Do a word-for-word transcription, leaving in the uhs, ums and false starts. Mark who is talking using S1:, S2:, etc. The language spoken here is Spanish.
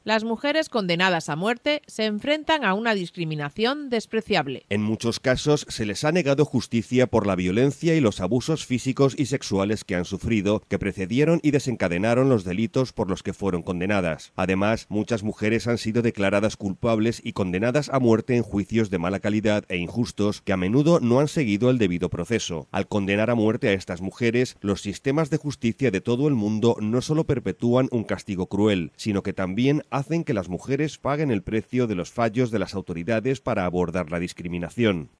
S1: Las mujeres condenadas a muerte se enfrentan a una discriminación despreciable.
S2: En muchos casos se les ha negado justicia por la violencia y los abusos físicos y sexuales que han sufrido, que precedieron y desencadenaron los delitos por los que fueron condenadas. Además, muchas mujeres han sido declaradas culpables y condenadas a muerte en juicios de mala calidad e injustos que a menudo no han seguido el debido proceso. Al condenar a muerte a estas mujeres, los sistemas de justicia de todo el mundo no solo perpetúan un castigo cruel, sino que también hacen que las mujeres paguen el precio de los fallos de las autoridades para abordar la discriminación.